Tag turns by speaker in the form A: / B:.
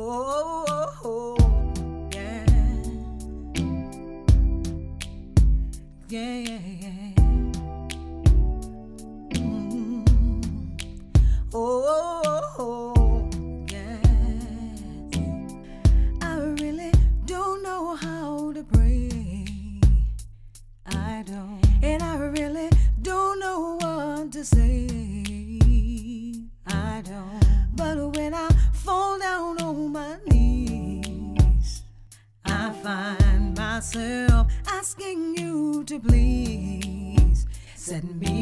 A: Oh, yeah. Yeah, yeah, yeah. Oh, yes. I really don't know how to pray. I don't. And I really don't know what to say. I don't. But when I fall down on my knees, I find myself asking you to please set me